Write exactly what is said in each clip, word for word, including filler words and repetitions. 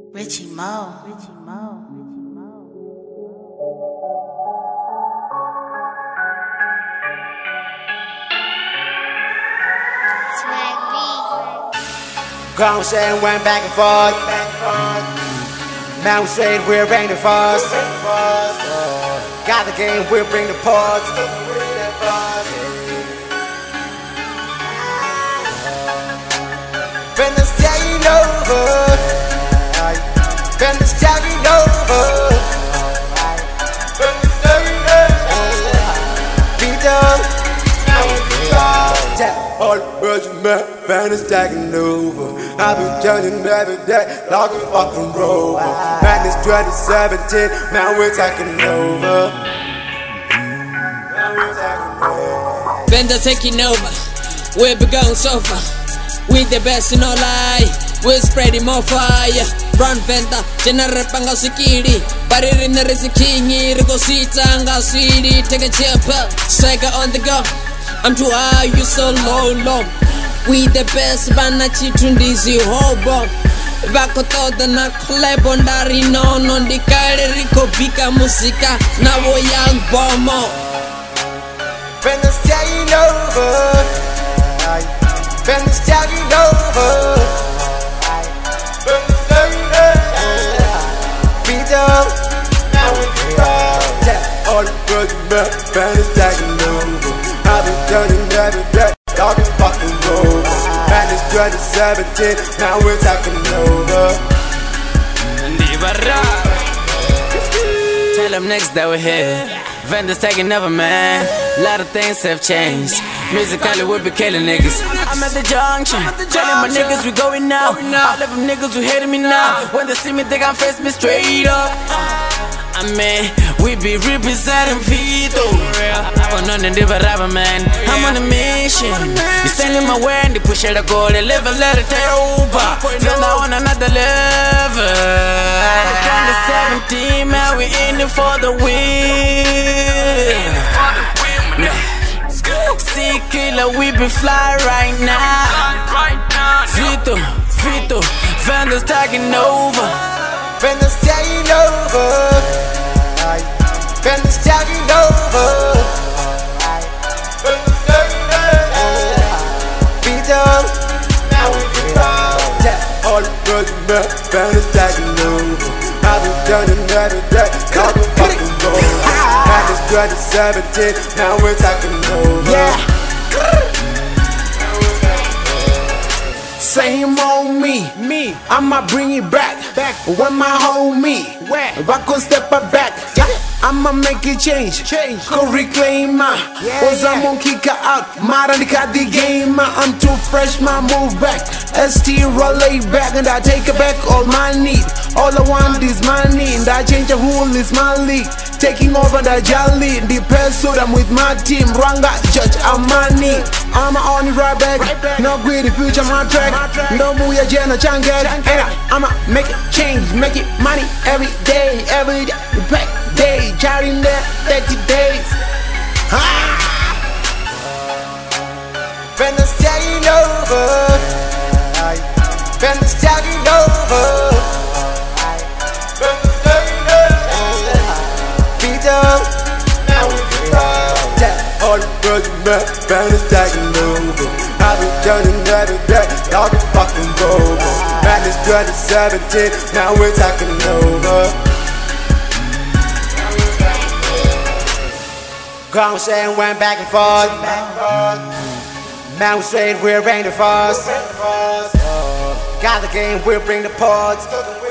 Richie Mo. Richie Mo. Conversation went back and forth. Man, we said we're bringing the force. Got the game, we'll bring the parts. When the staying over, when the staying over, when the staying over, be done. All the birds you met, when it's taking over. I be judging every day like a fucking rover. Man, it's twenty seventeen, man, we're taking over. Vendor taking over, we'll be going so far. We the best in our life, we're spreading more fire. Run Vendor, general panga sikiri. Parir in the king, go see tanga city. Take a chip, swagger on the go. I'm too high, you so low, low. We the best, bana chitundizi hobo. Bako todo na klebo ndari no no ndikare riko bika musika na wo young bomo. When the staying over, when the staying over, when the staying over, be done. Now we can ride. Yeah, all the girls you met, when the staying over. I've been judging every day, y'all can fucking over. Man, it's twenty seventeen, now we're taking over. Tell them niggas that we're here. Vendors taking over, man. A lot of things have changed. Musically, we be killing niggas. I'm at the junction, telling my niggas we going now. All of them niggas who hating me now, when they see me, they gon' face me straight up. I mean, we be representing Vito. I'm on the rapper, man. I'm on a mission. You stand in my way and they push it, I go, they live and let it take over. Then I on another level. twenty seventeen, man, we in it for the win. See killer, we be fly right now. Vito, Vito, Vendor's taking over. Vendor's taking over. Vendor's taking over. Vendor's taking over. Be done. Now we can ride. Yeah, all the girls you met, Vendor's taking over. I've been judging every day, y'all can fucking over. Man, it's twenty seventeen, now we're taking over. Yeah. Same old me, me. I'ma bring it back, back. When my homie, where? If I could step her back, yeah. I'ma make it change, change. Go reclaim my, yeah, cause yeah. I'm gonna kick her out. Maranika the game, I'm too fresh, my move back. S T roll laid back, and I take it back all my need. All I want is money, and I change the rule is my league. Taking over the jolly, the pursuit, I'm with my team. Ranga, judge, I'm money. I'm on it right back. Right back. No greedy future, my track. My track. No move your Jenna Changat. And I'ma make it change, make it money every day, every day. You pay day, charting there thirty days. Ha! Vendor's taking over. Vendor's taking over. Vendor's taking over. Be done. Now we can ride. Yeah, all the girls you met, Vendor's taking over. I've been judging every day, y'all can fucking over. Man, it's twenty seventeen, now we're taking over. Conversation went back and forth. Man, we said we're bringing the force. Got the game, we'll bring the parts.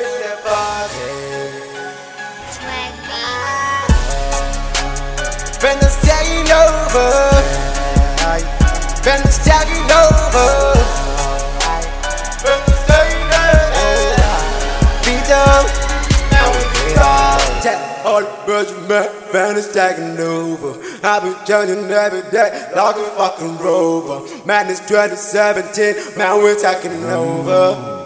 When the staying over, when the staying over, when the staying over, be done. Now we can ride. Yeah, all the birds you met, Vendor's taking over. I've been judging every day like a fucking rover. Man, it's twenty seventeen, man, we're taking over.